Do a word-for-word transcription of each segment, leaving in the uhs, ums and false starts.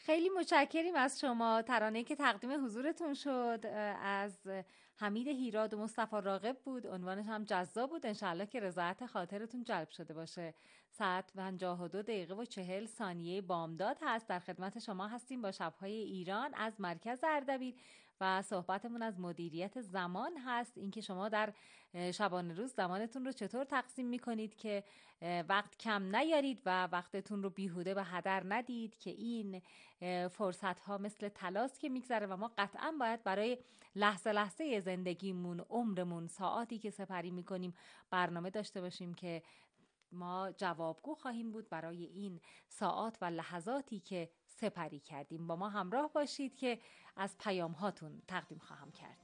خیلی متشکریم از شما. ترانه‌ای که تقدیم حضورتون شد از حمید هیراد و مصطفی راغب بود. عنوانش هم جذاب بود. انشالله که رضایت خاطرتون جلب شده باشه. ساعت پنجاه و دو دقیقه و چهل ثانیه بامداد هست. در خدمت شما هستیم با شب‌های ایران از مرکز اردبیل و صحبتمون از مدیریت زمان هست. اینکه شما در شبانه روز زمانتون رو چطور تقسیم می‌کنید که وقت کم نیارید و وقتتون رو بیهوده به هدر ندید، که این فرصت ها مثل طلاست که میگذره و ما قطعا باید برای لحظه لحظه زندگیمون، عمرمون، ساعاتی که سپری میکنیم برنامه داشته باشیم که ما جوابگو خواهیم بود برای این ساعات و لحظاتی که سپری کردیم. با ما همراه باشید که از پیام هاتون تقدیم خواهم کرد.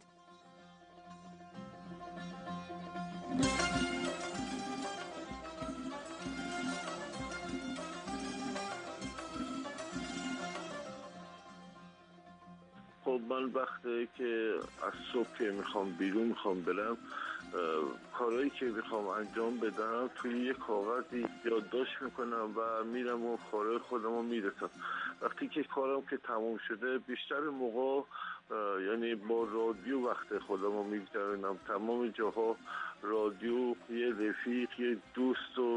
خب من وقتی که از صبح که میخوام بیرون میخوام برم، کارهایی که میخوام انجام بدم توی یه کاغذی یادداشت میکنم و میرم و کارهای خودم رو میرسم. وقتی که کارم که تموم شده، بیشتر موقع یعنی با رادیو وقت خودم رو میگذرونم. تمام جاها رادیو، یه رفیق، یه دوست و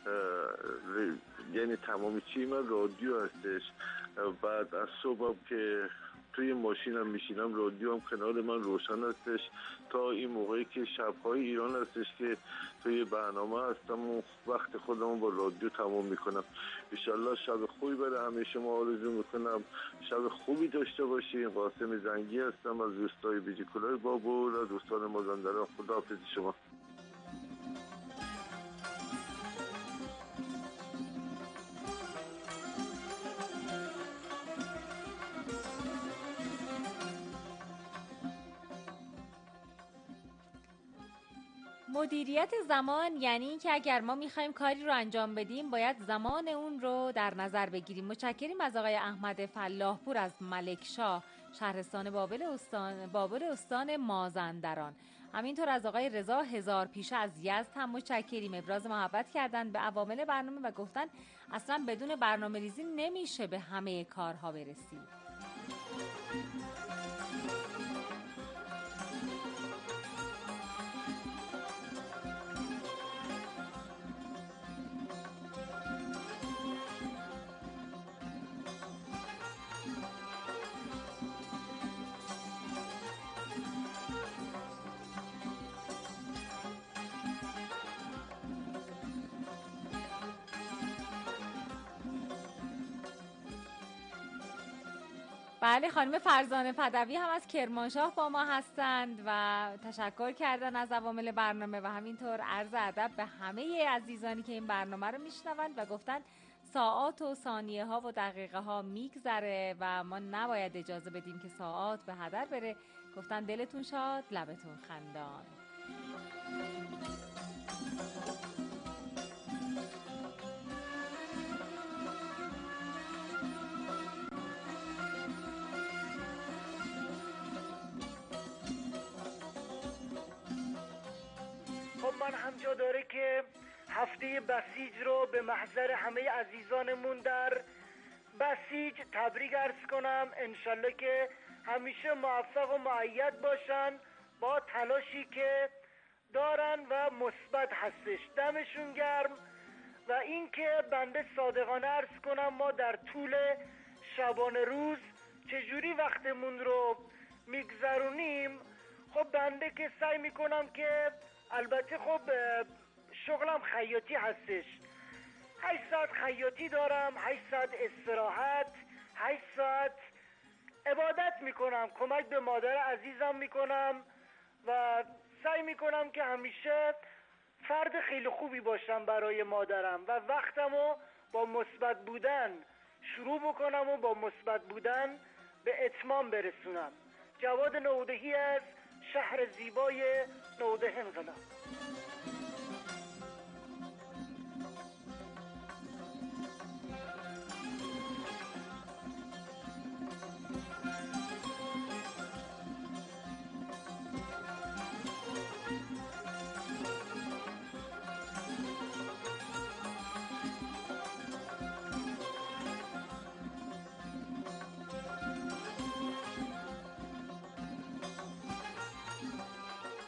یعنی تمامی چی من رادیو هستش. بعد از صبح که توی ماشینم میشینم، رادیو هم کنار من روشن هستش تا این موقعی که شب‌های ایران هستش که توی برنامه هستم و وقت خودم با رادیو تمام میکنم. انشالله شب خوبی برای همه شما آرزو میکنم. شب خوبی داشته باشین. قاسم زنگی هستم از روستای بیجیکولای بابور و دوستان مازندران. خداحافظ شما. مدیریت زمان یعنی این که اگر ما میخوایم کاری رو انجام بدیم باید زمان اون رو در نظر بگیریم. متشکریم از آقای احمد فلاحپور از ملکشاه، شهرستان بابل استان بابل استان مازندران. همینطور از آقای رضا هزار پیشه از یزد هم متشکریم. ابراز محبت کردن به عوامل برنامه و گفتن اصلا بدون برنامه ریزی نمیشه به همه کارها برسیم. بله، خانم فرزانه پدوی هم از کرمانشاه با ما هستند و تشکر کردن از عوامل برنامه و همینطور عرض ادب به همه عزیزانی که این برنامه رو میشنوند و گفتن ساعات و ثانیه ها و دقیقه ها میگذره و ما نباید اجازه بدیم که ساعات به هدر بره. گفتن دلتون شاد، لبتون خندان. خب من همجا داره که هفته بسیج رو به محضر همه عزیزانمون در بسیج تبریک عرض کنم. انشالله که همیشه موفق و مؤید باشن با تلاشی که دارن و مثبت هستش. دمشون گرم. و این که بنده صادقانه عرض کنم ما در طول شبانه روز چجوری وقتمون رو میگذرونیم. خب بنده که سعی میکنم که البته خب شغلم خیاطی هستش، هشت ساعت خیاطی دارم، هشت ساعت استراحت، هشت ساعت عبادت میکنم، کمک به مادر عزیزم میکنم و سعی میکنم که همیشه فرد خیلی خوبی باشم برای مادرم و وقتمو با مثبت بودن شروع بکنم و با مثبت بودن به اتمام برسونم. جواد نودهی از شهر زیبای نوده انقلاب.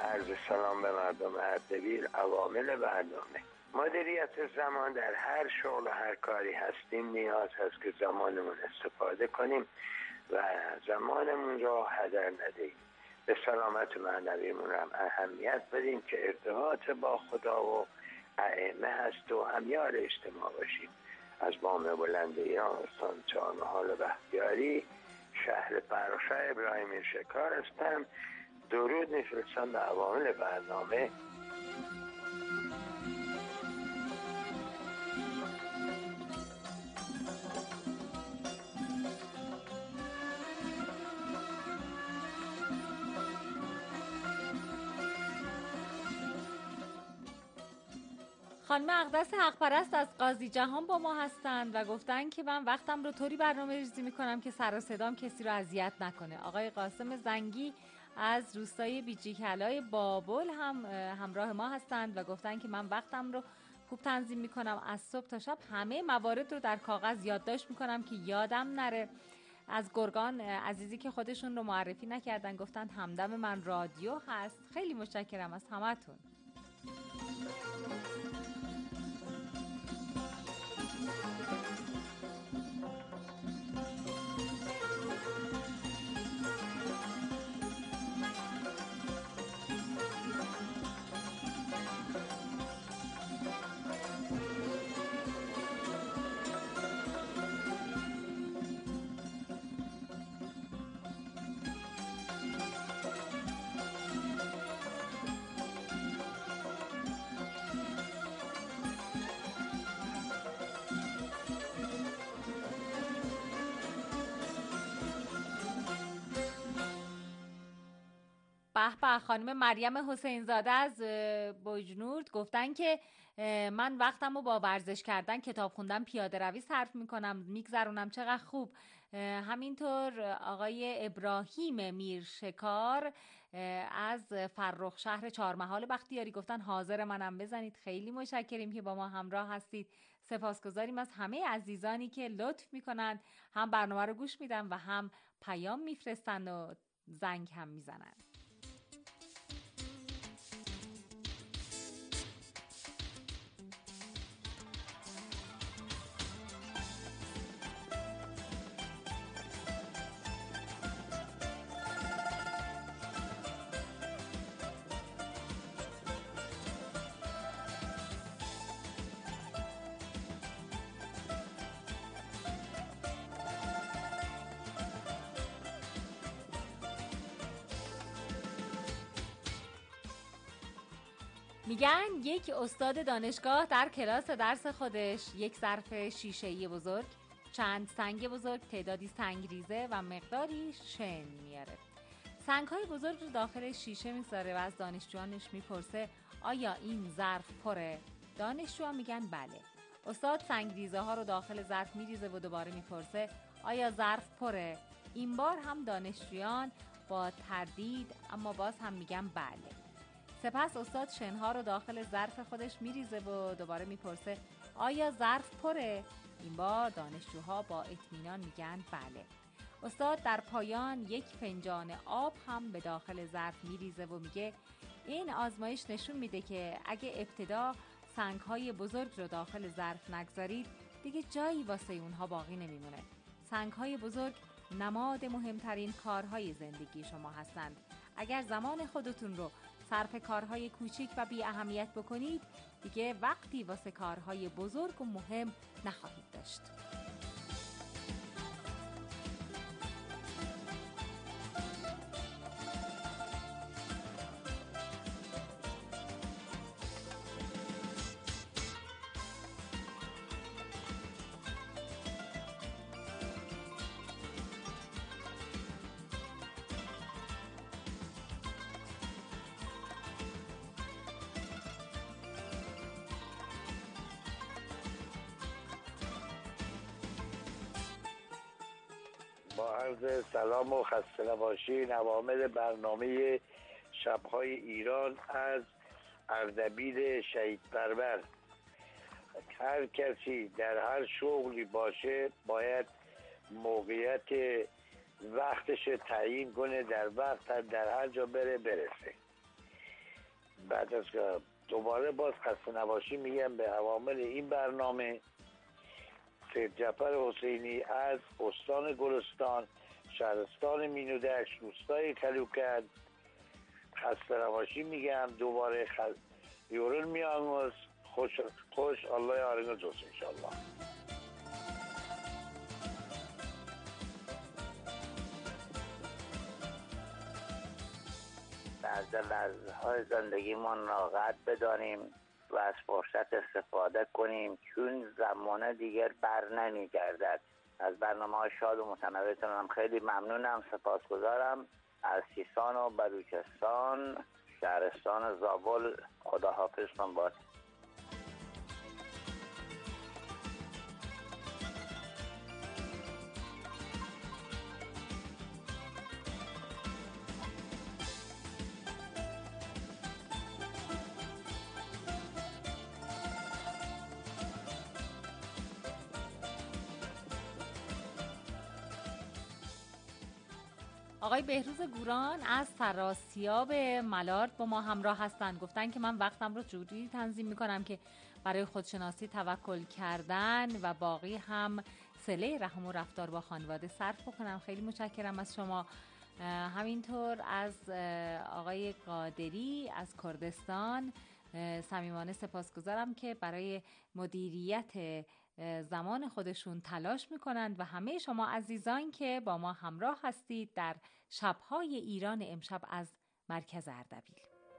عرض سلام به مردم اردبیل. عوامل برنامه: مدیریت زمان. در هر شغل و هر کاری هستیم نیاز هست که زمانمون استفاده کنیم و زمانمون را هدر ندهیم. به سلامت معنویمون هم اهمیت بدیم که ارتباط با خدا و ائمه هست و همیار اجتماع باشیم. از بام بلند ایران استان چهارمحال بختیاری، شهر فرخشاه ابراهیمی شکار هستم. درود میفرستم به عوامل برنامه. خانم اقدس حق پرست از قاضی جهان با ما هستند و گفتن که من وقتم رو طوری برنامه ریزی میکنم که سر و صدام کسی رو اذیت نکنه. آقای قاسم زنگی از روستای بیجیکلای بابل هم همراه ما هستند و گفتن که من وقتم رو خوب تنظیم میکنم، از صبح تا شب همه موارد رو در کاغذ یادداشت میکنم که یادم نره. از گرگان عزیزی که خودشون رو معرفی نکردن گفتن همدم من رادیو هست. خیلی متشکرم از همتون. به به، خانم مریم حسین زاده از بجنورد گفتن که من وقتم رو با ورزش کردن، کتاب خوندن، پیاده روی صرف میکنم، میگذرونم. چقدر خوب. همینطور آقای ابراهیم میرشکار از فرخ شهر چهارمحال بختیاری گفتن حاضر منم بزنید. خیلی متشکریم که با ما همراه هستید. سپاسگزاریم از همه عزیزانی که لطف میکنن، هم برنامه رو گوش میدن و هم پیام میفرستن و زنگ هم میزنن. میگن یک استاد دانشگاه در کلاس درس خودش یک ظرف شیشه‌ای بزرگ، چند سنگ بزرگ، تعدادی سنگریزه و مقداری شن میاره. سنگ‌های بزرگ رو داخل شیشه میذاره و از دانشجوانش میپرسه آیا این ظرف پره؟ دانشجوها میگن بله. استاد سنگریزه ها رو داخل ظرف میریزه و دوباره میپرسه آیا ظرف پره؟ این بار هم دانشجویان با تردید اما باز هم میگن بله. سپس استاد شنها رو داخل ظرف خودش میریزه و دوباره میپرسه آیا ظرف پره؟ این بار دانشجوها با اطمینان میگن بله. استاد در پایان یک فنجان آب هم به داخل ظرف میریزه و میگه این آزمایش نشون میده که اگه ابتدا سنگ‌های بزرگ رو داخل ظرف نگذارید دیگه جایی واسه اونها باقی نمیمونه. سنگ‌های بزرگ نماد مهمترین کارهای زندگی شما هستند. اگر زمان خودتون رو صرف کارهای کوچیک و بی اهمیت بکنید دیگه وقتی واسه کارهای بزرگ و مهم نخواهید داشت. با عرض سلام و خسته نباشین. عوامل برنامه شب‌های ایران از اردبیل شهید پرور. هر کسی در هر شغلی باشه باید موقعیت وقتش تعیین کنه، در وقت در هر جا بره برسه. بعد از که دوباره باز خسته نباشی میگم به عوامل این برنامه. سید جعفر حسینی از استان گلستان، شهرستان مینودک، روستای کلوکد، خسته نباشی میگم دوباره. خ... یورون میانگوز خوش خوش الله آرنگو دوست انشالله. در لحظه های زندگیمون راحت بدانیم و از فرصت استفاده کنیم، چون زمانه دیگر بر نمیگردد. از برنامه های شاد و متنوعتون هم خیلی ممنونم، سپاسگزارم. از سیستان و بلوچستان، شهرستان زابل، خداحافظتون باد. آقای بهروز گوران از سراسیاب ملارد با ما همراه هستند. گفتن که من وقتم رو جوری تنظیم میکنم که برای خودشناسی توکل کردن و باقی هم صله رحم و رفتار با خانواده صرف بکنم. خیلی متشکرم از شما. همینطور از آقای قادری از کردستان صمیمانه سپاسگزارم که برای مدیریت زمان خودشون تلاش میکنند و همه شما عزیزان که با ما همراه هستید در شبهای ایران امشب از مرکز اردبیل.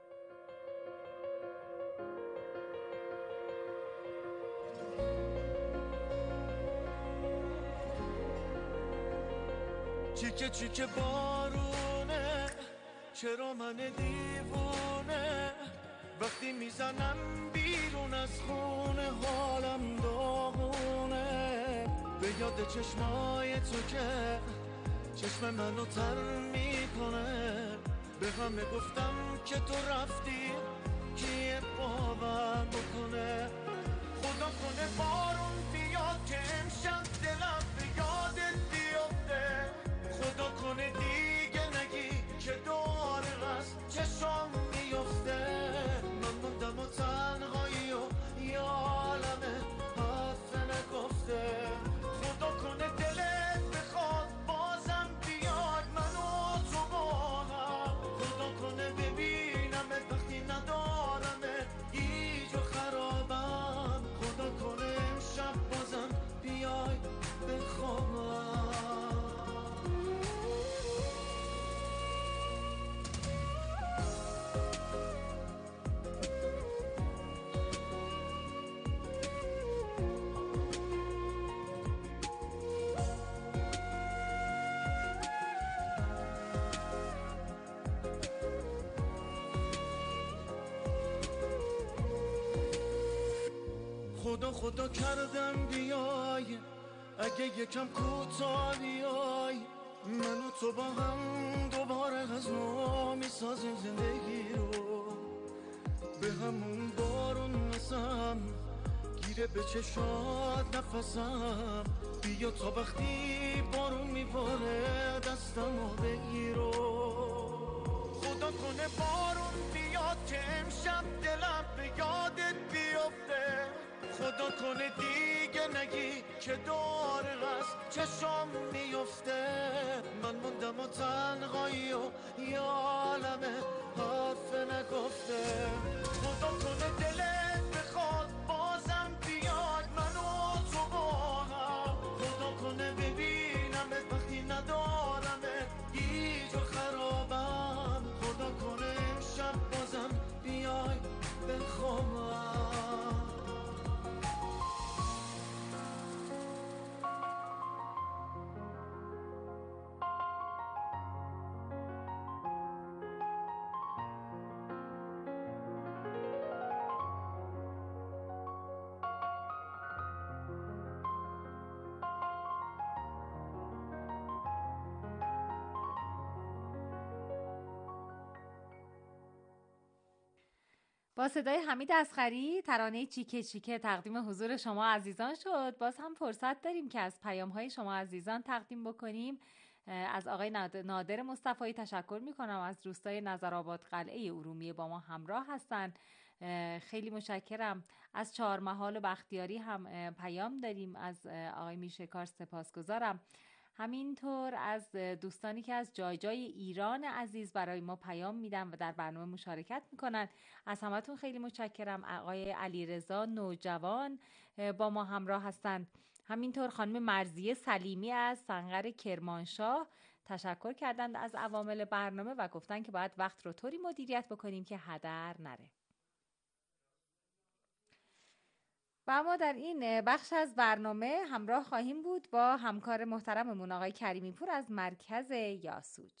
چیکه چیکه بارونه، چرا من دیوونه، وقتی میزنم بیرون از خونه حالم داغونه. به یاد چشمای تو که چشم منو تر میکنه، به همه گفتم که تو رفتی کیه باور بکنه. خدا کنه بارون بیاد که امشب دلم به یادت بیفته، خدا کنه دیگه نگی که دوباره از چشم میفته. من موندم و تنهایی و یا عالمه حرف نگفته. خدا کنه دلت بخواد بازم بیاد منو تو با هم، خدا کنه ببینمت وقتی ندارمه گیج و خرابم، خدا کنه امشب بازم بیای بخوابم. خدا خدا کردم بیای، اگه یکم کوتاه بیای، من و تو با هم دوباره از نو میسازیم زندگی رو. به همون بارون مثم گیره به چشات نفسم، بیا تا وقتی بارون میباره دستمو بگیرو. خدا کنه بارون بیاد که امشب دلم به یادت بیفته، خدا کنه دیگه نگی که دور از چشم میفته. من موندم و تنهایی و یا عالمه حرف نگفته. خدا کنه دلت بخواد بازم بیاد منو تو با هم، خدا کنه ببینمت وقتی ندارمه گیج و خرابم، خدا کنه امشب بازم بیای بخوابم. با صدای حمید اصغری ترانه چیکه چیکه تقدیم حضور شما عزیزان شد. باز هم فرصت داریم که از پیام‌های شما عزیزان تقدیم بکنیم. از آقای نادر مصطفی تشکر میکنم، از روستای نظرآباد قلعه ارومیه با ما همراه هستن. خیلی متشکرم. از چهارمحال و بختیاری هم پیام داریم، از آقای میرشکار سپاسگزارم. همینطور از دوستانی که از جای جای ایران عزیز برای ما پیام میدن و در برنامه مشارکت میکنن، از همتون خیلی متشکرم. آقای علیرضا نوجوان با ما همراه هستند. همینطور خانم مرضیه سلیمی از سنغر کرمانشاه تشکر کردند از عوامل برنامه و گفتن که باید وقت رو طوری مدیریت بکنیم که هدر نره. و ما در این بخش از برنامه همراه خواهیم بود با همکار محترممون آقای کریمی پور از مرکز یاسوج.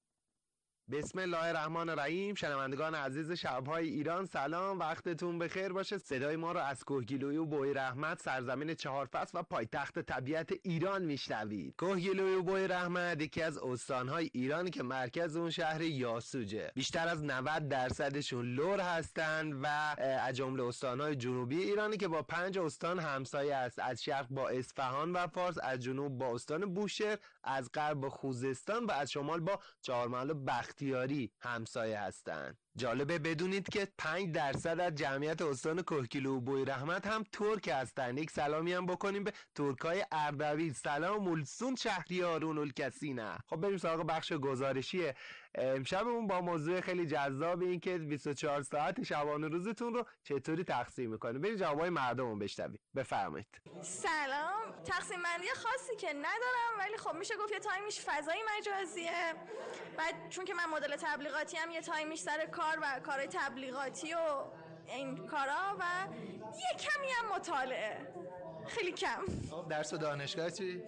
بسم الله الرحمن الرحیم. شنوندگان عزیز شب‌های ایران، سلام، وقتتون بخیر باشه. صدای ما رو از کوهگیلویی و بوی رحمت، سرزمین چهار فصل و پایتخت طبیعت ایران میشنوید. کوهگیلویی و بوی رحمت یکی از استان‌های ایران که مرکز اون شهر یاسوجه. بیشتر از نود درصدشون لر هستن و از جمله استان‌های جنوبی ایرانی که با پنج استان همسایه است. از شرق با اصفهان و فارس، از جنوب با استان بوشهر، از غرب با خوزستان و از شمال با چهارمحال و بختیاری همسایه هستند. جالبه بدونید که پنج درصد از جمعیت استان کوهگیلو و بوی رحمت هم ترک هستند. یک سلامی هم بکنیم به ترکای اردبیل. سلام ملسون شهریارون الکسینه. خب بریم سراغ بخش گزارشی امشبمون با موضوع خیلی جذاب، این که بیست و چهار ساعت شبانه روزتون رو چطوری تقسیم می‌کنید. بریم جوابای مردمون بشنویم. بفرمایید. سلام. تقسیم بندی خاصی که ندارم، ولی خب میشه گفت یه تایمیش فضای مجازیه. بعد چون که من مدل تبلیغاتی هم، یه تایمیش سر کار و کارهای تبلیغاتی و این کارا و یه کمی هم مطالعه. خیلی کم. درس و دانشگاه چی؟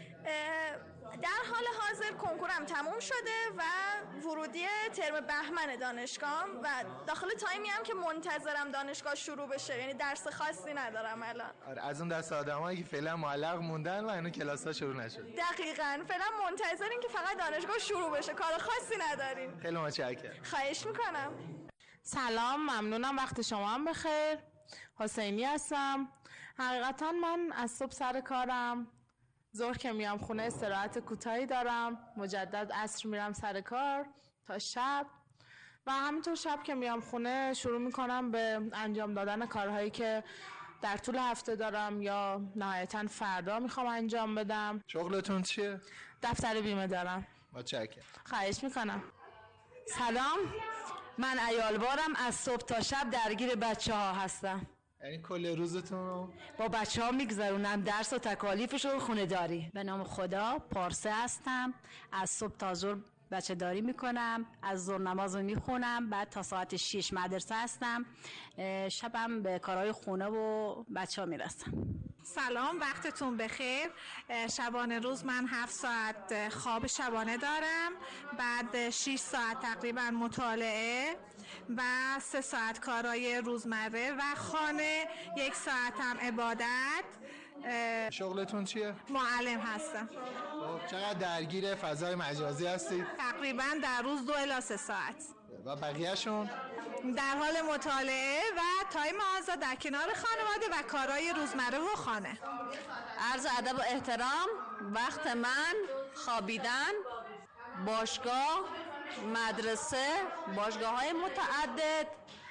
در حال حاضر کنکورم تموم شده و ورودی ترم بهمن دانشگاهم و داخل تایمی هم که منتظرم دانشگاه شروع بشه، یعنی درس خاصی ندارم الان. آره، از اون دست آدمایی که فعلا معلق موندن و اینو کلاس‌ها شروع نشد. دقیقاً، فعلا منتظریم که فقط دانشگاه شروع بشه، کار خاصی نداریم. خیلی متشکرم. خواهش میکنم. سلام، ممنونم، وقت شما هم بخیر. حسینی هستم. حقیقتا من از صبح سر کارم، ظهر که میام خونه استراحت کوتاهی دارم، مجدد عصر میرم سر کار تا شب و همینطور شب که میام خونه شروع میکنم به انجام دادن کارهایی که در طول هفته دارم یا نهایتا فردا میخوام انجام بدم. شغلتون چیه؟ دفتر بیمه دارم. متشکرم. خواهش میکنم. سلام، من عیالوارم، از صبح تا شب درگیر بچه ها هستم. یعنی کل روزتون رو با بچه ها میگذرونم، درس و تکالیفش و خونه داری. به نام خدا، پارسه هستم، از صبح تا ظهر بچه داری میکنم، از ظهر نماز رو میخونم، بعد تا ساعت شش مدرسه هستم، شبم به کارهای خونه و بچه ها میرسم. سلام، وقتتون بخیر. شبانه روز من هفت ساعت خواب شبانه دارم، بعد شش ساعت تقریبا مطالعه و سه ساعت کارهای روزمره و خانه، یک ساعت هم عبادت. شغلتون چیه؟ معلم هستم. خب چقدر درگیر فضای مجازی هستید؟ تقریبا در روز دو الی سه ساعت. و بقیه‌شون؟ در حال مطالعه و تایم آزاد در کنار خانواده و کارهای روزمره و خانه. عرض ادب و احترام، وقت من خوابیدن، باشگاه، مدرسه، باشگاه‌های متعدد،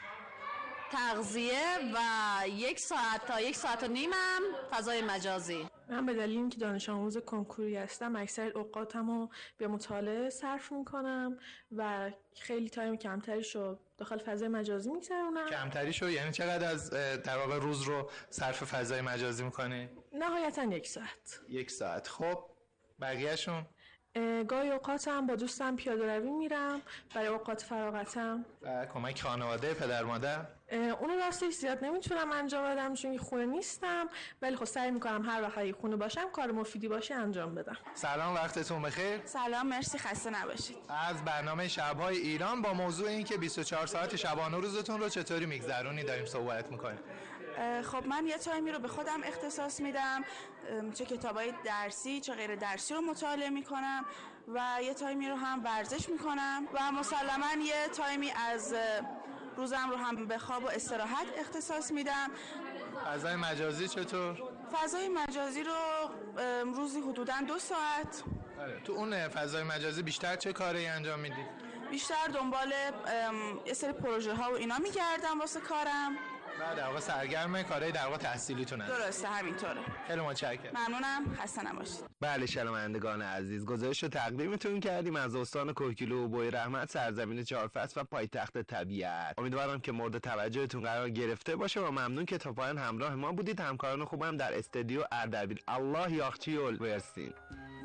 تغذیه و یک ساعت تا یک ساعت و نیمم فضای مجازی. من به دلیل اینکه دانش آموز کنکوری هستم، اکثر اوقاتمو به مطالعه صرف میکنم و خیلی تایم کمتریشو داخل فضای مجازی میگذرونم. کمتریشو یعنی چقدر از در واقع روز رو صرف فضای مجازی میکنی؟ نهایتا یک ساعت. یک ساعت. خب بقیهشون؟ گاهی اوقاتم با دوستم پیاده روی میرم برای اوقات فراغتم. و کمک خانواده، پدر مادر؟ اونو راستش زیاد نمیتونم انجام بدم چون خونه نیستم، ولی خب سعی میکنم هر وقت خونه باشم کار مفیدی باشه انجام بدم. سلام، وقتتون بخیر. سلام، مرسی، خسته نباشید. از برنامه شب‌های ایران با موضوع این که بیست و چهار ساعت شبانه روزتون رو چطوری میگذرونی داریم صحبت میکنیم. خب من یه تایمی رو به خودم اختصاص میدم، چه کتابای درسی چه غیر درسی رو مطالعه میکنم و یه تایمی رو هم ورزش میکنم و مسلماً یه تایمی از روزم رو هم به خواب و استراحت اختصاص میدم. فضای مجازی چطور؟ فضای مجازی رو روزی حدوداً دو ساعت آره. تو اون فضای مجازی بیشتر چه کاری انجام میدی؟ بیشتر دنبال یه سری پروژه ها و اینا میگردم واسه کارم. بعد در واقع سرگرم کارهای در واقع تحصیلیتونه. درسته همینطوره. خیلی متشکرم. ممنونم، خسته نباشید. بله شنوندگان عزیز، گزارش رو تقدیمتون کردیم از استان کوهگیلو و بوی رحمت، سرزمین چهار فصل و پایتخت طبیعت. امیدوارم که مورد توجهتون قرار گرفته باشه و ممنون که تا پایان همراه ما بودید. همکاران خوبم در استودیو اردبیل، الله یاخچیول برسین.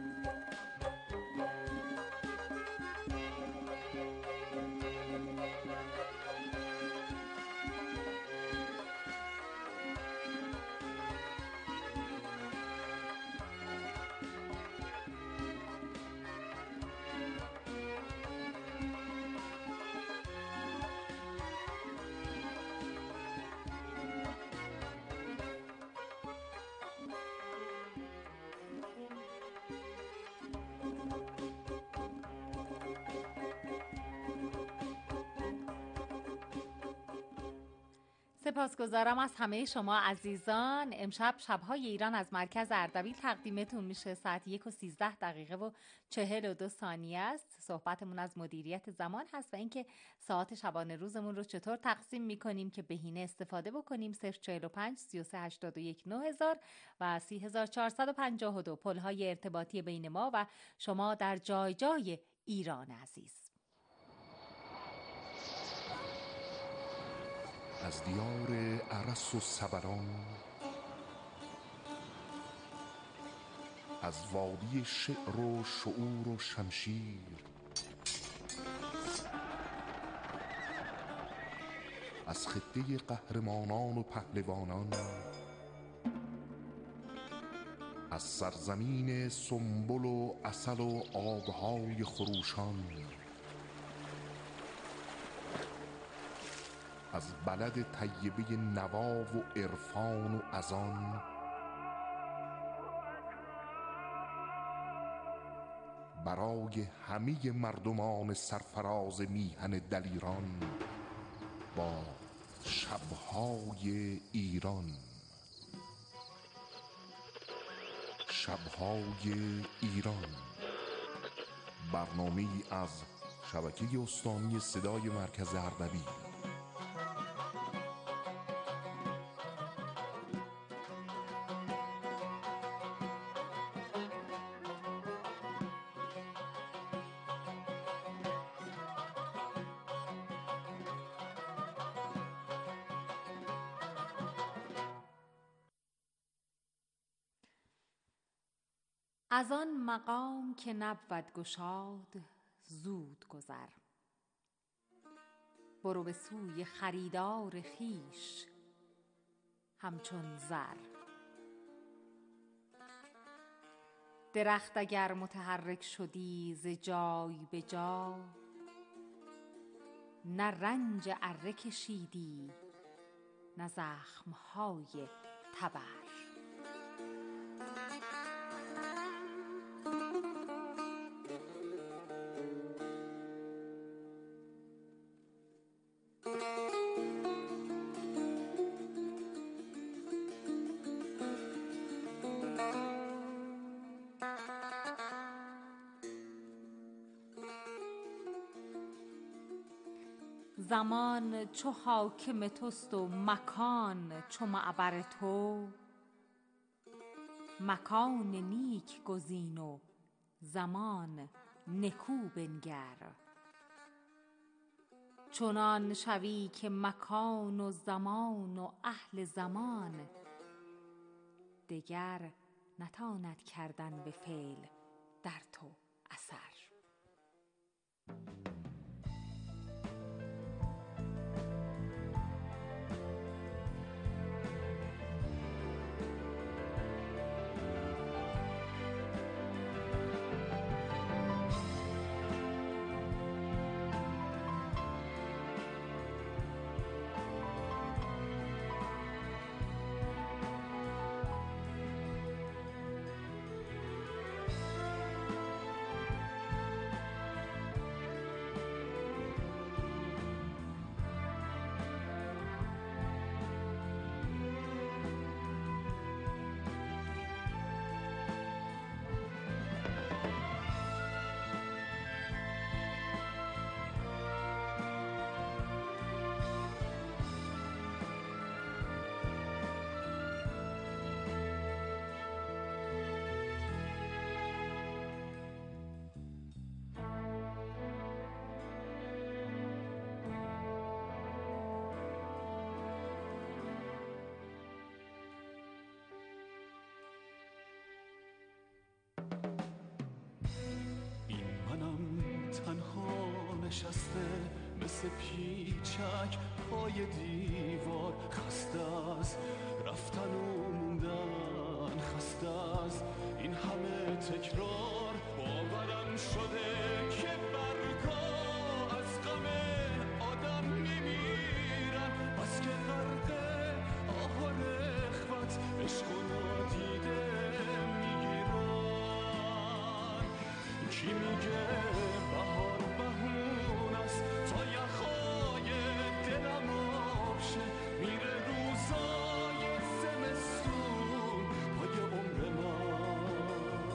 سپاسگزارم از همه شما عزیزان. امشب شبهای ایران از مرکز اردبیل تقدیمتون میشه. ساعت یک و سیزده دقیقه و چهل و دو ثانیه است. صحبتمون از مدیریت زمان هست و اینکه ساعت شبانه روزمون رو چطور تقسیم میکنیم که بهینه استفاده بکنیم. صفر چهل و پنج سی و سه هشتاد و یک نه هزار و سی هزار چهارصد و پنجاه و دو پلهای ارتباطی بین ما و شما در جای جای ایران عزیز. از دیار ارس و صبران، از وادی شعر و شعور و شمشیر، از خطه قهرمانان و پهلوانان، از سرزمین سنبل و عسل و آبهای خروشان، از بلد طیبه نوا و عرفان و اذان، برای همه مردمان سرفراز میهن دلیران با شبهای ایران. شبهای ایران، برنامه‌ای از شبکه استانی صدای مرکز اردبیل. از آن مقام که نبود گشاد زود گذر، برو به سوی خریدار خویش همچون زر. درخت اگر متحرک شدی ز جای به جا، نه رنج اره کشیدی نه زخمهای تبر. زمان چو حاکم توست و مکان چو معبر تو، مکان نیک گزین و زمان نکو بنگر. چنان شوی که مکان و زمان و اهل زمان، دگر نتاند کردن به فعل در تو اثر. تنها نشسته مثل پیچک پای دیوار، خسته از رفتن و موندن، خسته از این همه تکرار. باورم شده که برگا از غم آدم میمیرن، بس که غرق آه رخوت عشق و نادیده میگیرن. کی میگه بهار بهون است تا یخای دلم آب شه، میره روزای زمستون پای عمر من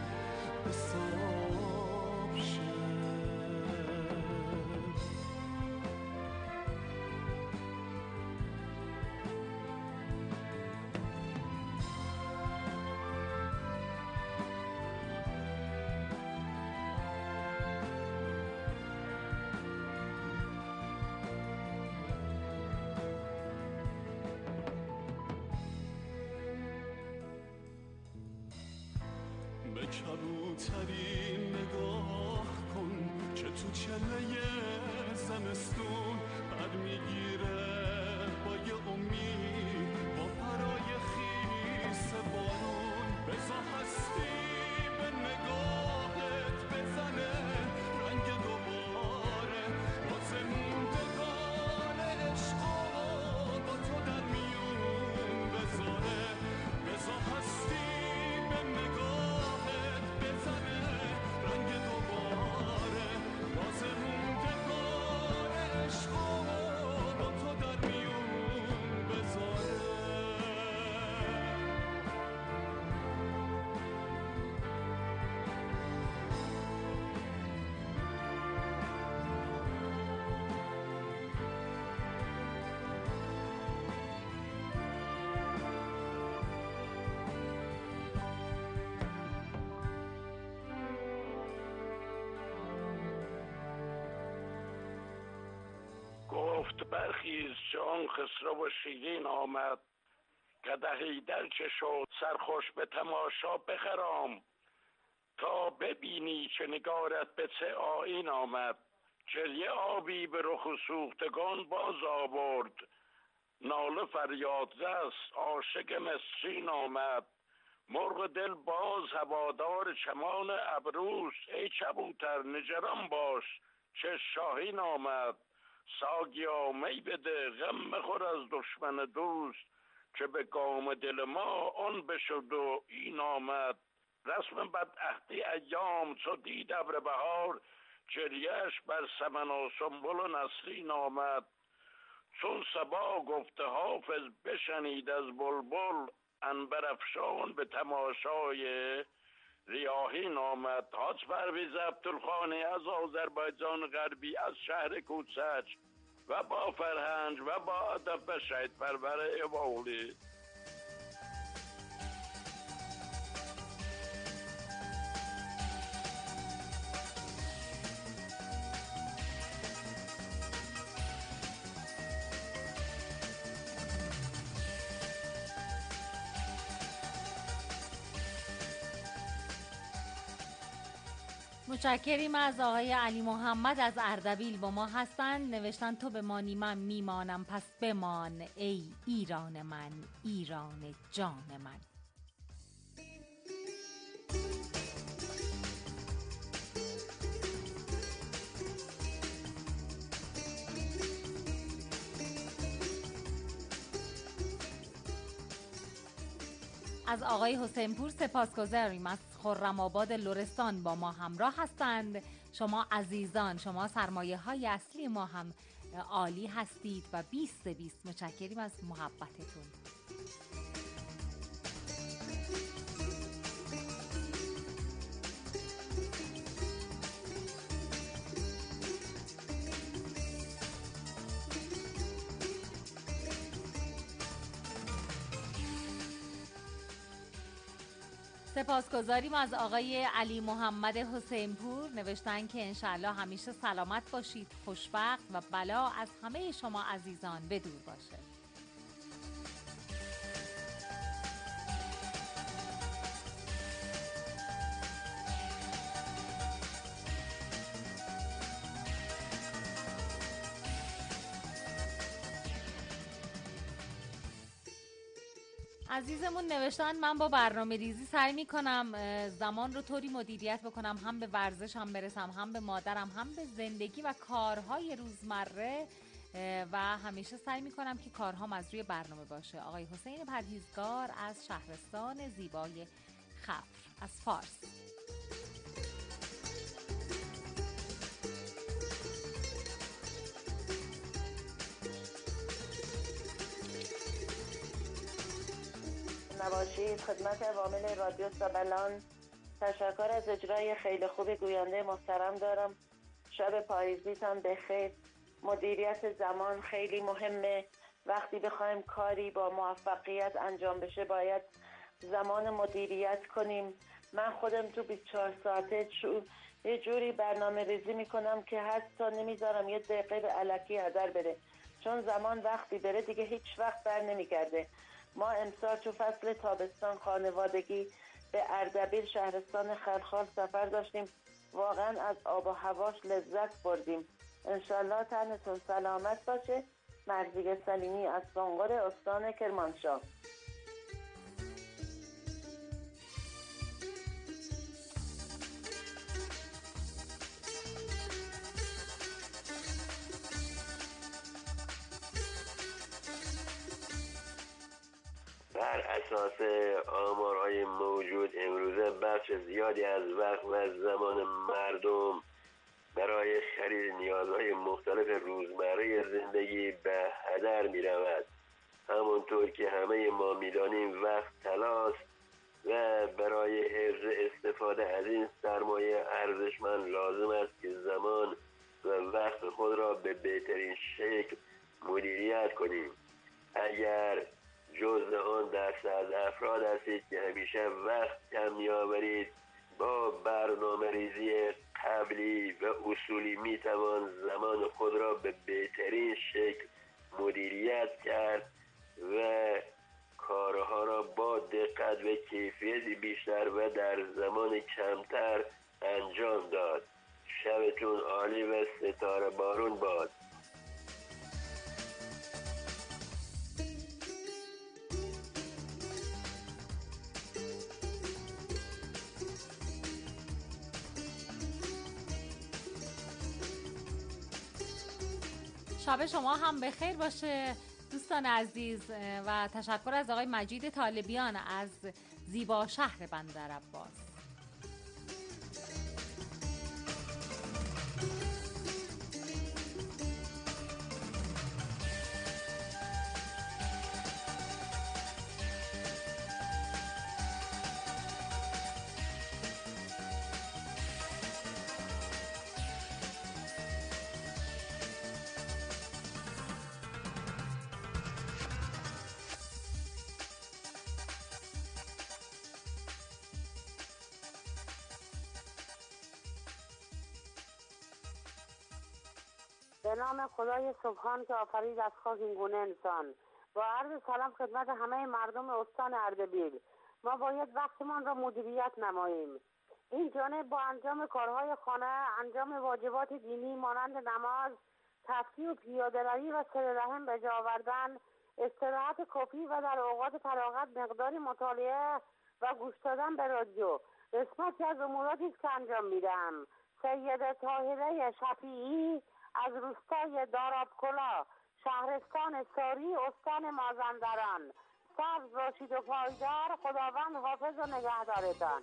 حساب شه. به کبوترین نگاه کن که تو چله زمستون پر میگیره با یه امید، با پرای خیس بارون. بزا هستی به نگاهت بزنه رنگ دوباره، باز موندگان عشقا با تو در میون بذاره. بزا هستی به نگاهت بزنه رنگ دوباره، باز موندگان عشقا با تو در میون بذاره. گفت برخیز چون خسرو و شیرین آمد، قدحی در چه شد سرخوش به تماشا بخرام، تا ببینی چه نگارت به چه آیین آمد. جریه آبی به رخ سوختگان باز آورد، ناله فریاد رس عاشق مسکین آمد. مرغ دل باز هوادار چمان ابروست، ای کبوتر نگران باش چه شاهین آمد. ساقیا می بده غم مخور از دشمن دوست، که به گام دل ما آن بشد و این آمد. رسم بدعهدی ایام چو دید ابر بهار، جریه‌اش بر سمن و سنبل و نسرین آمد. چون صبا گفته حافظ بشنید از بلبل، عنبرافشان به تماشای ریاحین آمد. حاج پرویز عبدالخانی از آذربایجان غربی، از شهر کوچک و با فرهنگ و با ادب و شهید پرور ایوالی. متشکریم از آقای علی محمد از اردبیل با ما هستند. نوشتن تو بمانی من میمانم، پس بمان ای ایران من، ایران جان من. از آقای حسین پور سپاسگزاریم، از خرم آباد لرستان با ما همراه هستند. شما عزیزان، شما سرمایه های اصلی ما هم عالی هستید و بیست بیست متشکریم از محبتتون. سپاسگزاریم از آقای علی محمد حسین پور. نوشتن که انشالله همیشه سلامت باشید، خوشبخت و بلا از همه شما عزیزان به دور باشه. عزیزمون نوشتن من با برنامه ریزی سعی میکنم زمان رو طوری مدیریت بکنم هم به ورزشم برسم، هم به مادرم، هم به زندگی و کارهای روزمره و همیشه سعی میکنم که کارهام از روی برنامه باشه. آقای حسین پرهیزگار از شهرستان زیبای خفر از فارس. نباشید. خدمت عوامل رادیو سابلان تشکر از اجرای خیلی خوب گوینده محترم دارم. شب پاییزیتان بخیر. مدیریت زمان خیلی مهمه. وقتی بخوایم کاری با موفقیت انجام بشه باید زمان مدیریت کنیم. من خودم تو بیست و چهار ساعته یه جوری برنامه ریزی میکنم که حتی نمیذارم یه دقیقه به الکی هدر بره، چون زمان وقتی بره دیگه هیچ وقت بر نمیگرده. ما امسال تو فصل تابستان خانوادگی به اردبیل شهرستان خلخال سفر داشتیم. واقعا از آب و هواش لذت بردیم. انشالله تنتون سلامت باشه. مرزیه سلیمی از سنقر استان کرمانشاه. بر اساس آمارهای موجود امروزه بخش زیادی از وقت و زمان مردم برای خرید نیازهای مختلف روزمره زندگی به هدر می رود. همونطور که همه ما می دانیم وقت طلاست و برای حفظ استفاده از این سرمایه ارزشمند لازم است که زمان و وقت خود را به بهترین شکل مدیریت کنیم. اگر جزء آن دسته از افراد هستید که همیشه وقت کم می‌آورید، با برنامه ریزی قبلی و اصولی می توان زمان خود را به بهترین شکل مدیریت کرد و کارها را با دقت و کیفیت بیشتر و در زمان کمتر انجام داد. شبتون عالی و ستاره بارون باد. شب شما هم بخیر باشه دوستان عزیز و تشکر از آقای مجید طالبیان از زیبا شهر بندر عباس. به نام خدای سبحان که آفرید از خاک این گونه انسان. با عرض سلام خدمت همه مردم استان اردبیل. ما باید وقتمان را مدیریت نماییم. این جانب با انجام کارهای خانه، انجام واجبات دینی مانند نماز، تفریح و پیاده‌روی و صله رحم به جا آوردن، استراحت کافی و در اوقات فراغت مقداری مطالعه و گوش دادن به رادیو قسمتی از اموراتی است که انجام میدهم. سیده طاهره شفیعی از روستای دارابکلا شهرستان ساری استان مازندران. سبز باشید و پایدار. خداوند حافظ و نگهدارتان.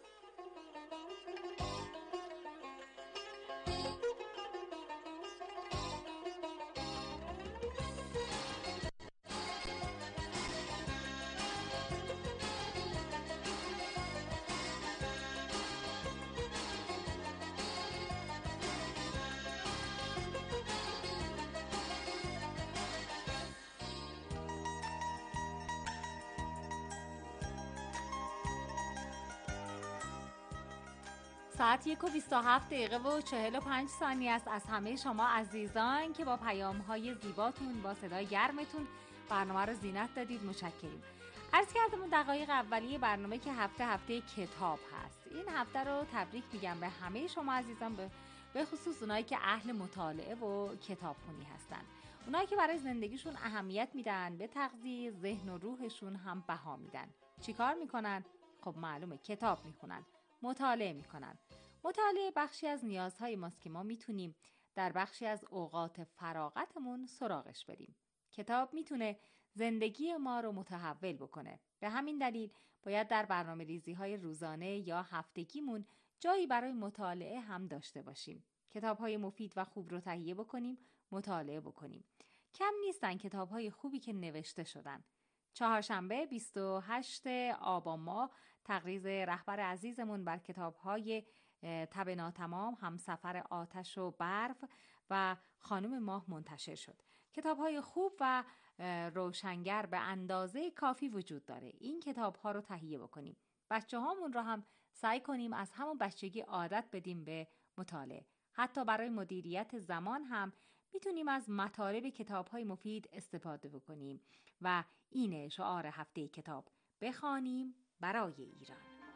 ساعت یک و بیست و هفت دقیقه و چهل و پنج ثانیه است. از همه شما عزیزان که با پیام‌های زیباتون، با صدای گرمتون برنامه رو زینت دادید متشکریم. عرض کردم اون دقایق اولیه برنامه که هفته هفته کتاب هست. این هفته رو تبریک میگم به همه شما عزیزان، به به خصوص اونایی که اهل مطالعه و کتابخونی هستن. اونایی که برای زندگیشون اهمیت میدن به تغذیه ذهن و روحشون هم بها میدن. چیکار میکنن؟ خب معلومه کتاب میخونن، مطالعه میکنن. مطالعه بخشی از نیازهای ماست که ما میتونیم در بخشی از اوقات فراغتمون سراغش بریم. کتاب میتونه زندگی ما رو متحول بکنه. به همین دلیل باید در برنامه ریزی های روزانه یا هفتگیمون جایی برای مطالعه هم داشته باشیم. کتاب های مفید و خوب رو تهیه بکنیم، مطالعه بکنیم. کم نیستن کتاب های خوبی که نوشته شدن. چهارشنبه بیست و هشتم آبان ماه تقریض رهبر عزیزمون بر کتاب های تب ناتمام، همسفر آتش و برف و خانم ماه منتشر شد. کتاب های خوب و روشنگر به اندازه کافی وجود داره. این کتاب ها رو تهیه بکنیم. بچه هامون رو هم سعی کنیم از همون بچگی عادت بدیم به مطالعه. حتی برای مدیریت زمان هم میتونیم از مطالب کتاب های مفید استفاده بکنیم و اینه شعار هفته کتاب: بخوانیم برای ایران.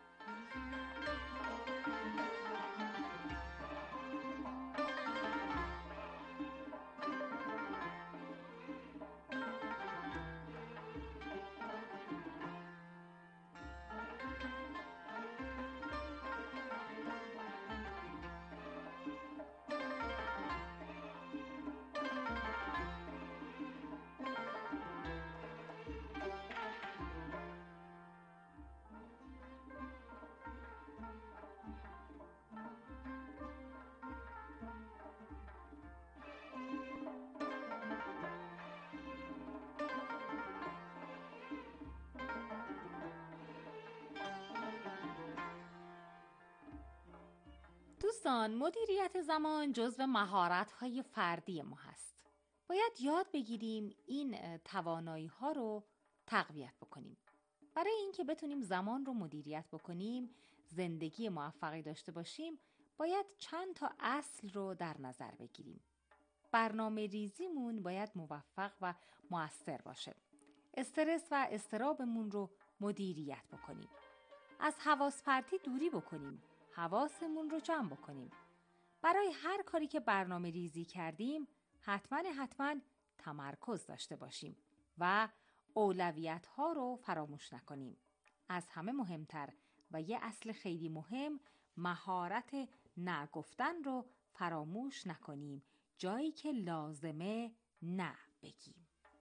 دوستان، مدیریت زمان جزو مهارت‌های فردی ما هست. باید یاد بگیریم این توانایی‌ها رو تقویت بکنیم. برای اینکه بتونیم زمان رو مدیریت بکنیم، زندگی موفقی داشته باشیم، باید چند تا اصل رو در نظر بگیریم. برنامه ریزیمون باید موفق و مؤثر باشه. استرس و اضطرابمون رو مدیریت بکنیم. از حواس پرتی دوری بکنیم. حواسمون رو جمع بکنیم. برای هر کاری که برنامه ریزی کردیم حتما حتما تمرکز داشته باشیم و اولویت ها رو فراموش نکنیم. از همه مهمتر و یه اصل خیلی مهم، مهارت نه گفتن رو فراموش نکنیم. جایی که لازمه نه بگیم.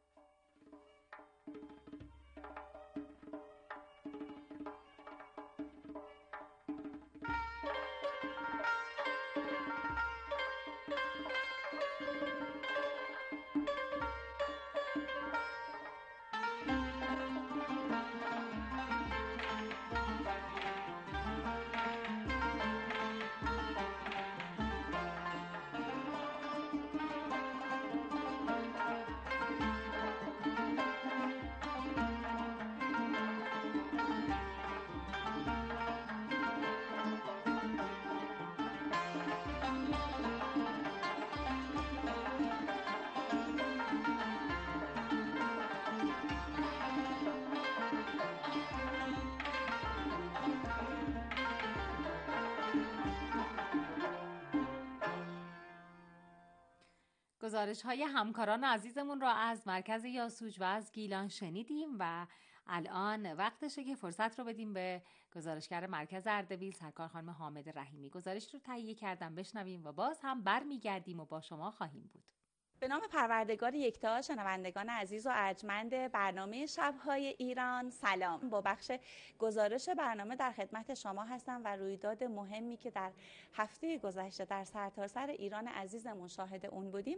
گزارش های همکاران عزیزمون را از مرکز یاسوج و از گیلان شنیدیم و الان وقتشه که فرصت رو بدیم به گزارشگر مرکز اردبیل سرکار خانم حامد رحیمی. گزارش رو تهیه کردم، بشنویم و باز هم برمیگردیم و با شما خواهیم بود. به نام پروردگار یکتا، شنوندگان عزیز و ارجمند برنامه شب‌های ایران سلام. با بخش گزارش برنامه در خدمت شما هستم و رویداد مهمی که در هفته گذشته در سرتاسر ایران عزیزمون شاهد اون بودیم،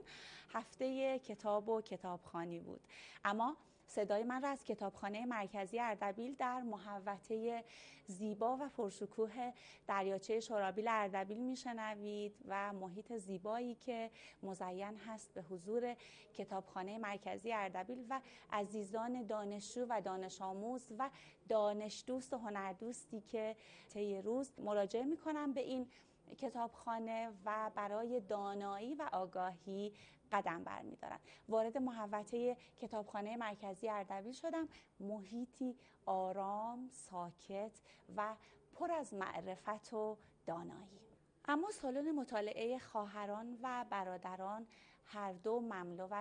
هفته کتاب و کتابخوانی بود. اما صدای من را از کتابخانه مرکزی اردبیل در محوطه زیبا و پرشکوه دریاچه شورابیل اردبیل میشنوید و محیط زیبایی که مزین هست به حضور کتابخانه مرکزی اردبیل و عزیزان دانشجو و دانش آموز و دانش دوست و هنردوستی که طی روز مراجعه میکنن به این کتابخانه و برای دانایی و آگاهی قدم برمی‌دارن. وارد محوطه کتابخانه مرکزی اردبیل شدم، محیطی آرام، ساکت و پر از معرفت و دانایی. اما سالن مطالعه خواهران و برادران هر دو مملو از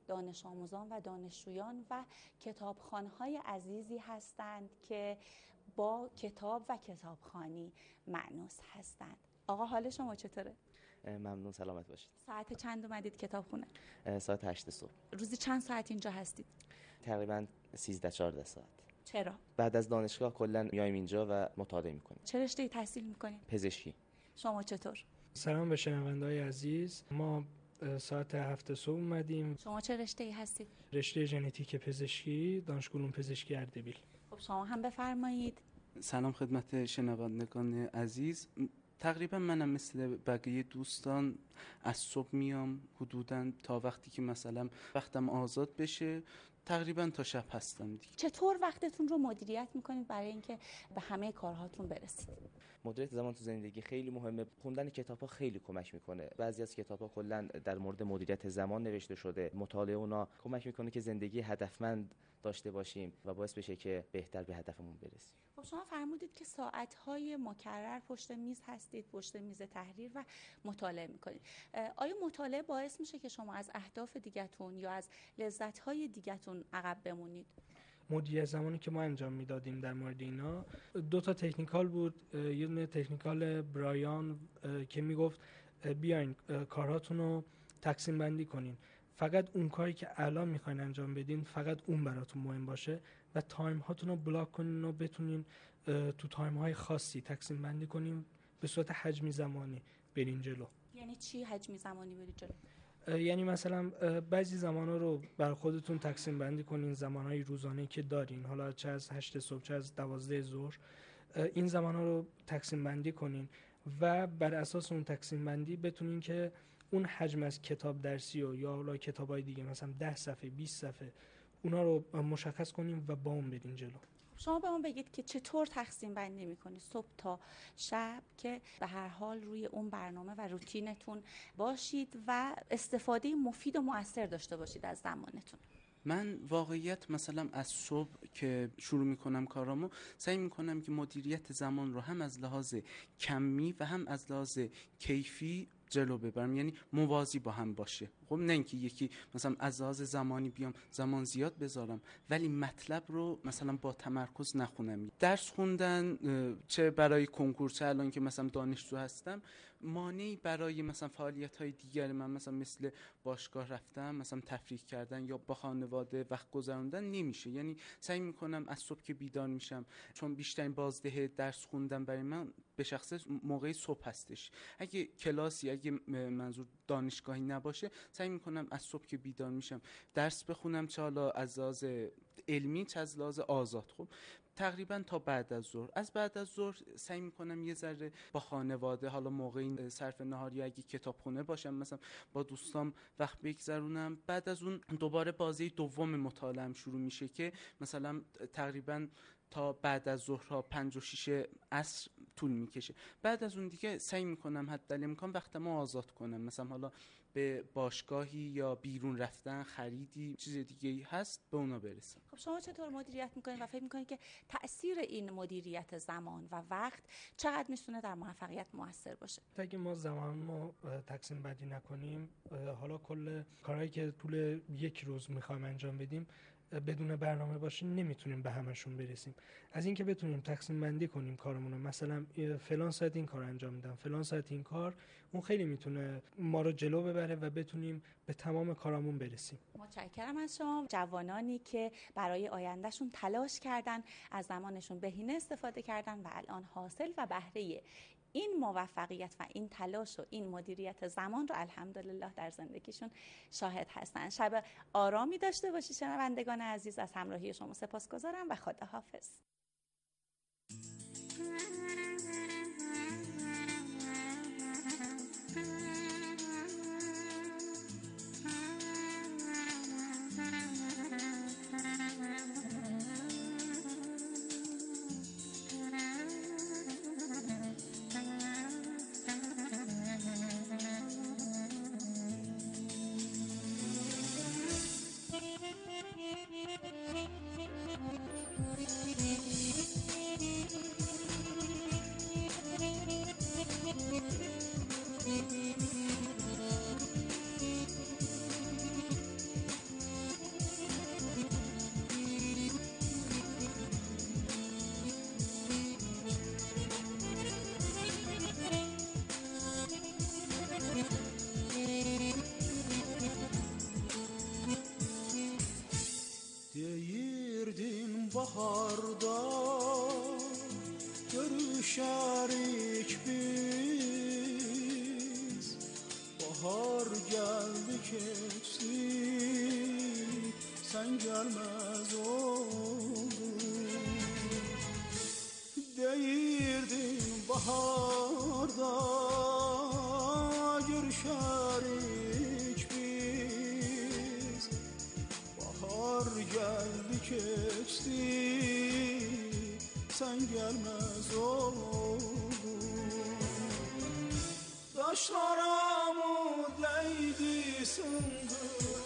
دانش آموزان و دانشجویان و کتابخوان‌های عزیزی هستند که با کتاب و کتابخوانی مأنوس هستند. آقا حال شما چطوره؟ ممنون، سلامت باشید. ساعت چند اومدید کتابخونه؟ ساعت هشت صبح. روزی چند ساعت اینجا هستید؟ تقریبا سیزده چهارده ساعت. چرا؟ بعد از دانشگاه کلا میایم اینجا و مطالعه میکنیم. چه رشته‌ای تحصیل میکنید؟ پزشکی. شما چطور؟ سلام به شنونده‌های عزیز. ما ساعت هفت صبح اومدیم. شما چه رشته‌ای هستید؟ رشته ژنتیک پزشکی، دانشگاه علوم پزشکی اردبیل. خب شما هم بفرمایید. سلام خدمت شنوندگان عزیز. تقریبا منم مثل بقیه دوستان از صبح میام حدوداً تا وقتی که مثلا وقتم آزاد بشه، تقریبا تا شب هستم دیگه. چطور وقتتون رو مدیریت میکنید برای اینکه به همه کارهاتون برسید؟ مدیریت زمان تو زندگی خیلی مهمه. خوندن کتاب‌ها خیلی کمک میکنه. بعضی از کتاب‌ها کلا در مورد مدیریت زمان نوشته شده. مطالعه اونا کمک میکنه که زندگی هدفمند داشته باشیم و باعث بشه که بهتر به هدفمون برسیم. خب شما فرمودید که ساعت‌های مکرر پشت میز هستید، پشت میز تحریر و مطالعه میکنید. آیا مطالعه باعث میشه که شما از اهداف دیگتون یا از لذت‌های دیگتون عقب بمونید؟ مدیریت زمانی که ما انجام میدادیم در مورد اینا دو تا تکنیکال بود. یه دونه تکنیکال برایان که میگفت بیاین کارهاتون رو تقسیم بندی کنین، فقط اون کاری که الان میخواین انجام بدین فقط اون براتون مهم باشه و تایم هاتون رو بلاک کنین و بتونین تو تایم های خاصی تقسیم بندی کنین به صورت حجمی زمانی برین جلو. یعنی چی حجمی زمانی برید جلو؟ یعنی مثلا بعضی زمانا رو بر خودتون تقسیم بندی کنین، زمانهای روزانه که دارین، حالا چه از هشت صبح چه از دوازده ظهر، این زمانا رو تقسیم بندی کنین و بر اساس اون تقسیم بندی بتونین که اون حجم از کتاب درسی و یا حالا کتابای دیگه مثلا ده صفحه بیست صفحه اونا رو مشخص کنین و با اون برین جلو. شما به من بگید که چطور تقسیم بندی میکنید صبح تا شب که به هر حال روی اون برنامه و روتینتون باشید و استفاده مفید و مؤثر داشته باشید از زمانتون؟ من واقعیت مثلا از صبح که شروع میکنم کارامو سعی میکنم که مدیریت زمان رو هم از لحاظ کمی و هم از لحاظ کیفی جلو ببرم، یعنی موازی با هم باشه. خب نه اینکه یکی مثلا از لحاظ زمانی بیام زمان زیاد بذارم ولی مطلب رو مثلا با تمرکز نخونم. درس خوندن چه برای کنکور چه الان که مثلا دانشجو هستم مانعی برای مثلا فعالیت‌های دیگر من مثلا مثل باشگاه رفتن، مثلا تفریح کردن یا با خانواده وقت گذروندن نمیشه. یعنی سعی میکنم از صبح که بیدار میشم، چون بیشترین بازده درس خوندن برای من به شخص موقع صبح هستش. اگه کلاسی اگه منظور دانشگاهی نباشه سعی میکنم از صبح که بیدار میشم درس بخونم، چه حالا از لحاظ علمی چه از لحاظ آزاد. خب تقریبا تا بعد از ظهر. از بعد از ظهر سعی میکنم یه ذره با خانواده، حالا موقع صرف نهار یا اگه کتابخونه باشم مثلا با دوستام وقت بگذرونم. بعد از اون دوباره بازی دوم مطالعه‌ام شروع میشه که مثلا تقریبا تا بعد از ظهرها پنج و شیش عصر طول میکشه. بعد از اون دیگه سعی میکنم حتی امکان وقتمو آزاد کنم، مثلا حالا به باشگاهی یا بیرون رفتن، خریدی، چیز دیگه هست به اونا برسم. خب شما چطور مدیریت میکنید و فکر میکنید که تأثیر این مدیریت زمان و وقت چقدر میتونه در موفقیت موثر باشه؟ اگه ما زمان رو تقسیم بندی نکنیم، حالا کل کارهایی که طول یک روز میخوایم انجام بدیم بدون برنامه باشه نمیتونیم به همشون برسیم. از اینکه بتونیم تقسیم بندی کنیم کارمون رو، مثلا فلان ساعت این کار انجام میدم، فلان ساعت این کار، اون خیلی میتونه ما رو جلو ببره و بتونیم به تمام کارامون برسیم. متشکرم از شما. جوانانی که برای آیندهشون تلاش کردن، از زمانشون بهینه استفاده کردن و الان حاصل و بهره این موفقیت و این تلاش و این مدیریت زمان رو الحمدلله در زندگیشون شاهد هستن. شب آرامی داشته باشید شنوندگان عزیز. از همراهی شما سپاسگزارم و خداحافظ. baharda görüşerik biz. Bahar geldi geçti, sen gelmez oldun. Değirdin baharda görüşerik biz. Bahar geldi geçti, sen gelmez oldun. Taşlara mı değdi sındı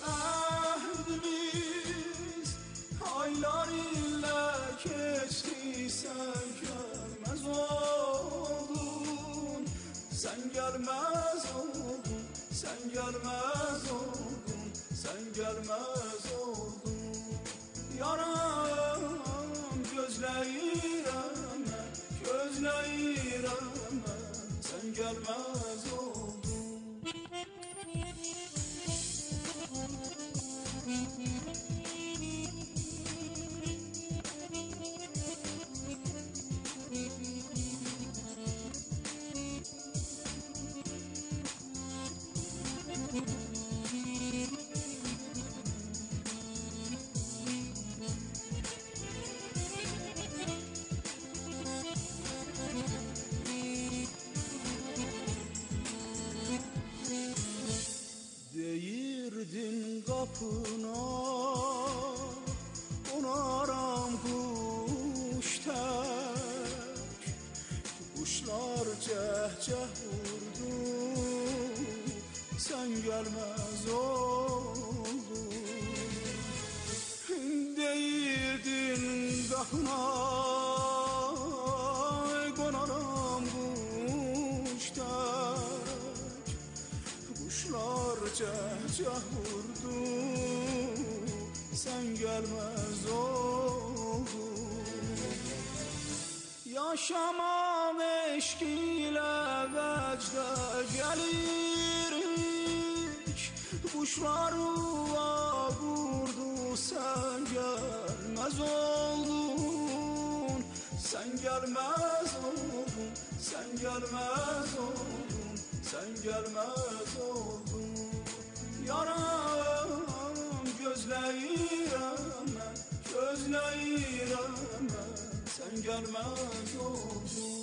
ahdimiz, aylar ile geçti, sen gelmez oldun. Sen gelmez oldun, sen gelmez oldun, sen gelmez oldun. Yaram gözləyirəm, gözləyirəm, sen gelmez oldun. Değirdin kapına, onaram kuş tek. Kuşlar ceh-ceh vurdu, sen gelmez oldun. Değirdin kapına, onaram kuş tek. Kuşlar ceh-ceh vurdu, sen gelmez oldun. Yaşamam eşk ile vecde gelirik, kuşlar uva vurdu, sen gelmez oldun. Sen gelmez oldun, sen gelmez oldun, sen gelmez oldun. Yaram gözləyirəm, gözləyirəm, sen gelmez oldun.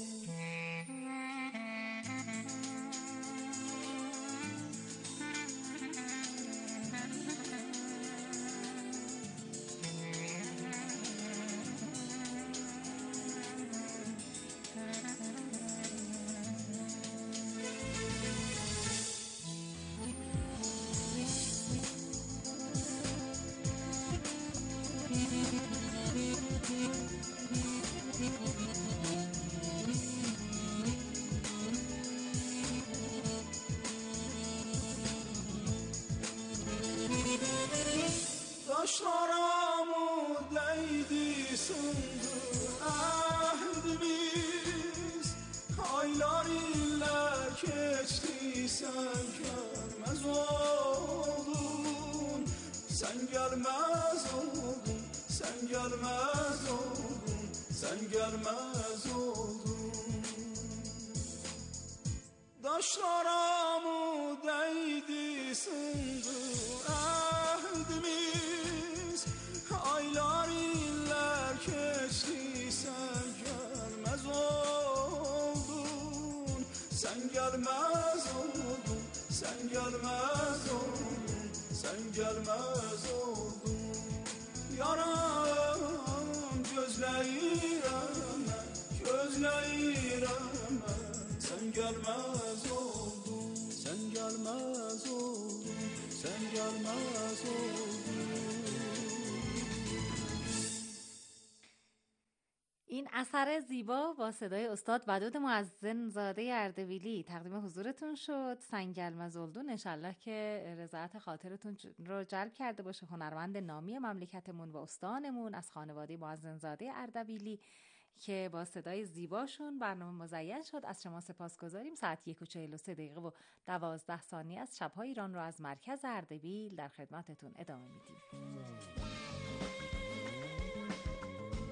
Taşlara mı değdi sındı ahdimiz, aylar ile geçti, sen gelmez oldun. Sen gelmez oldun, sen gelmez oldun, sen gelmez oldun. Taşlara mı değdi sındı ahdimiz, aylar iller geçti, sen gelmez oldun. Sen gelmez oldun, sen gelmez oldun, sen gelmez oldun. Yaram gözləyirəm, gözləyirəm, sen gelmez oldun, sen gelmez oldun, sen gelmez oldun. این اثر زیبا با صدای استاد ودود معزن زاده اردبیلی تقدیم حضورتون شد. سنگلمز اولدون، انشالله که رضایت خاطرتون رو جلب کرده باشه. هنرمند نامی مملکتمون و استانمون از خانواده معزن زاده اردبیلی که با صدای زیباشون برنامه مزین شد. از شما سپاسگزاریم. ساعت یک و چهل و سه دقیقه و دوازده ثانیه از شب‌های ایران رو از مرکز اردبیل در خدمتتون ادامه میدیم.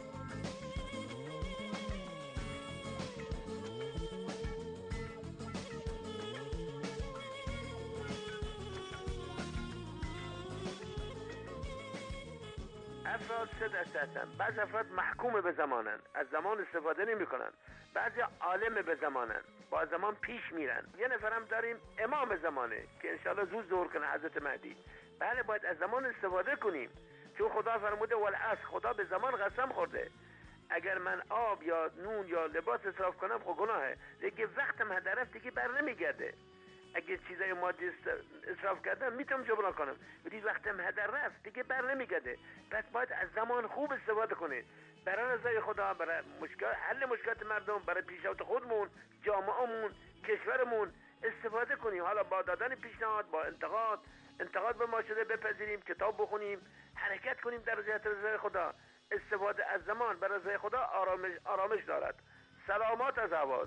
افراد سه دسته هستن. بعض افراد محکوم به زمانن، از زمان استفاده نمیکنن. بعضی عالم به زمانن، با زمان پیش میرن. یه نفرم داریم امام زمانه که انشالله زود ظهور کنه، حضرت مهدی. بله باید از زمان استفاده کنیم، چون خدا فرموده والعصر، خدا به زمان قسم خورده. اگر من آب یا نون یا لباس اصراف کنم خب گناهه، دیگه وقتم هدر رفت دیگه بر نمیگرده. اگه چیزای مادی اصراف کردم میتونم جبران کنم، ولی وقتم هدر رفت دیگه بر نمیگرده. پس باید از زمان خوب استفاده کنید برای رضای خدا، برای مشکل حل مشکلات مردم، برای پیشرفت خودمون، جامعهمون، کشورمون استفاده کنیم. حالا با دادن پیشنهاد، با انتقاد، انتقاد به ما شده بپذیریم، کتاب بخونیم، حرکت کنیم در جهت رضای خدا. استفاده از زمان برای رضای خدا آرامش آرامش دارد. سلامات از حواس.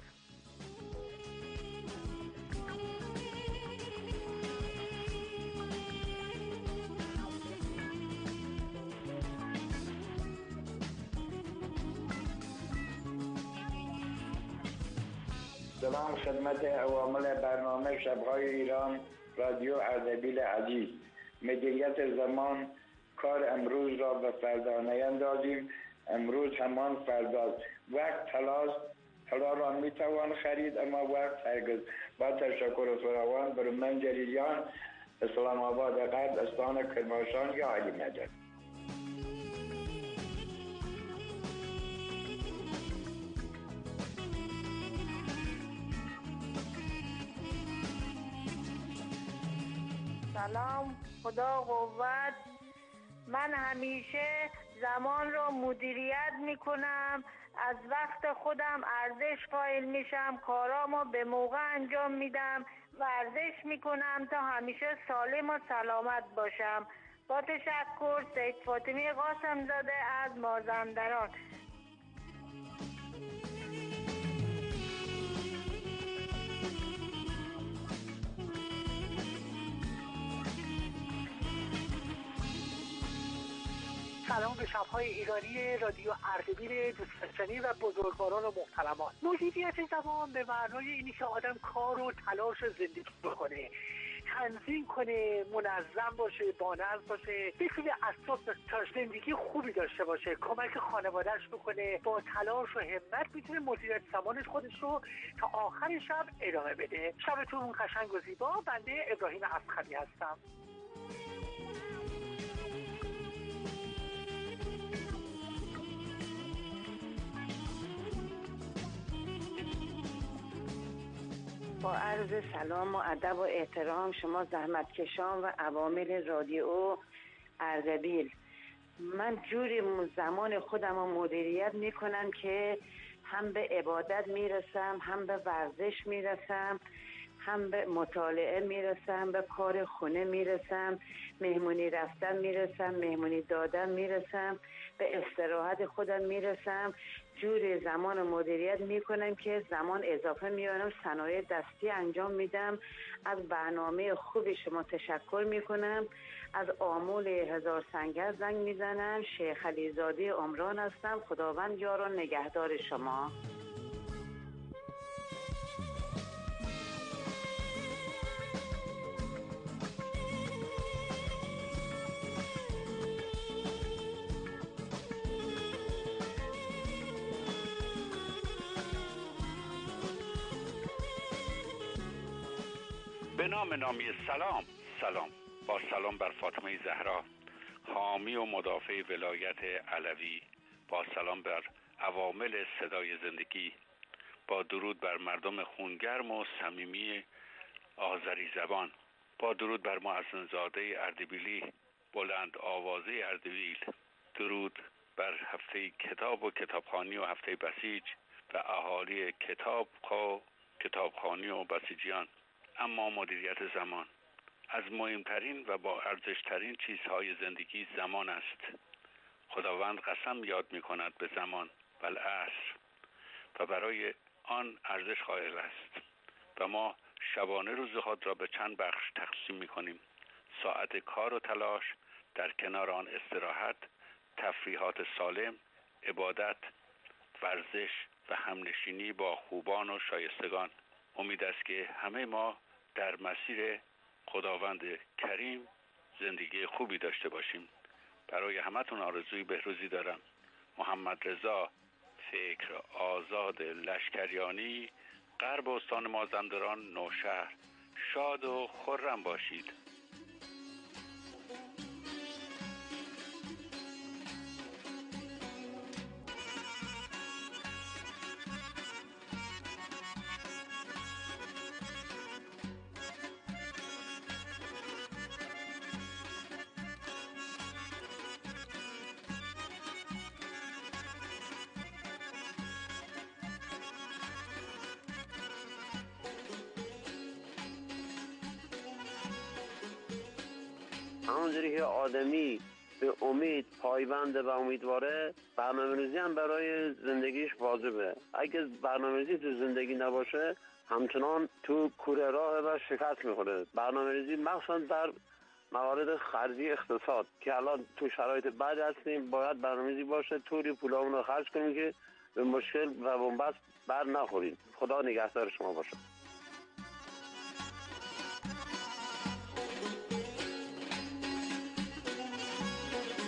سلام خدمت عوامل برنامه شب‌های ایران، رادیو اردبیل عزیز. مدیریت زمان کار امروز را به فردا نیندازیم، امروز همان فرداست. وقت طلاست، طلا را میتوان خرید اما وقت هرگز. با تشکر فراوان بر من جلیلیان، اسلام آباد غرب، استان کرمانشاه یا علی مدد. سلام، خدا قوت. من همیشه زمان رو مدیریت میکنم، از وقت خودم ارزش قائل میشم، کارامو به موقع انجام میدم، ورزش میکنم تا همیشه سالم و سلامت باشم. با تشکر، سید فاطمی قاسم زاده از مازندران. سلام به شب‌های ایرانی رادیو اردبیل دوست‌داشتنی و بزرگواران و محترمان. مدیریت زمان به معنای اینی که آدم کار و تلاش زندگی بکنه، تنظیم کنه، منظم باشه، بانظم باشه، بتونه از صبح تا زندگی خوبی داشته باشه، کمک خانواده‌اش بکنه، با تلاش و همت میتونه مدیریت زمانش خودش رو تا آخر شب ادامه بده. شبتون قشنگ و زیبا. بنده ابراهیم افخمی هستم. با عرض سلام و ادب و احترام شما زحمتکشان و عوامل رادیو اردبیل، من جوری زمان خودم رو مدیریت میکنم که هم به عبادت میرسم، هم به ورزش میرسم، هم به مطالعه میرسم، به کار خونه میرسم، مهمونی رفتن میرسم، مهمونی دادن میرسم، به استراحت خودم میرسم. جوری زمان مدیریت میکنم که زمان اضافه میارم، صنایع دستی انجام میدم. از برنامه خوبی شما تشکر میکنم. از آمول هزار سنگر زنگ میزنم. شیخ علیزاده عمران هستم. خداوند یار و نگهدار شما. به نام نامی سلام. سلام با سلام بر فاطمه زهرا، حامی و مدافع ولایت علوی. با سلام بر عوامل صدای زندگی. با درود بر مردم خونگرم و صمیمی آذری زبان. با درود بر معزن زاده اردبیلی، بلند آوازه اردبیل. درود بر هفته کتاب و کتابخوانی و هفته بسیج و اهالی کتاب و کتابخوانی و بسیجیان. اما مدیریت زمان از مهمترین و با ارزشترین چیزهای زندگی زمان است. خداوند قسم یاد می کند به زمان و العصر و برای آن ارزش قائل است و ما شبانه روز خود را به چند بخش تقسیم می کنیم. ساعت کار و تلاش، در کنار آن استراحت، تفریحات سالم، عبادت، ورزش و همنشینی با خوبان و شایستگان. امید است که همه ما در مسیر خداوند کریم زندگی خوبی داشته باشیم. برای همتون آرزوی بهروزی دارم. محمد رضا فکر آزاد لشکریانی، غرب استان مازندران، نوشهر. شاد و خرم باشید. همونجوری که آدمی به امید پایبنده و امیدواره، برنامه‌ریزی هم برای زندگیش واجبه. اگه برنامه‌ریزی تو زندگی نباشه همچنان تو کوره راه و شکست میخوره. برنامه‌ریزی مخصوصا در موارد خرجی اقتصاد که الان تو شرایط بعد هستیم، باید برنامه‌ریزی باشه طوری پولامون رو خرج کنیم که به مشکل و بنبست بر نخوریم. خدا نگهدار شما باشه.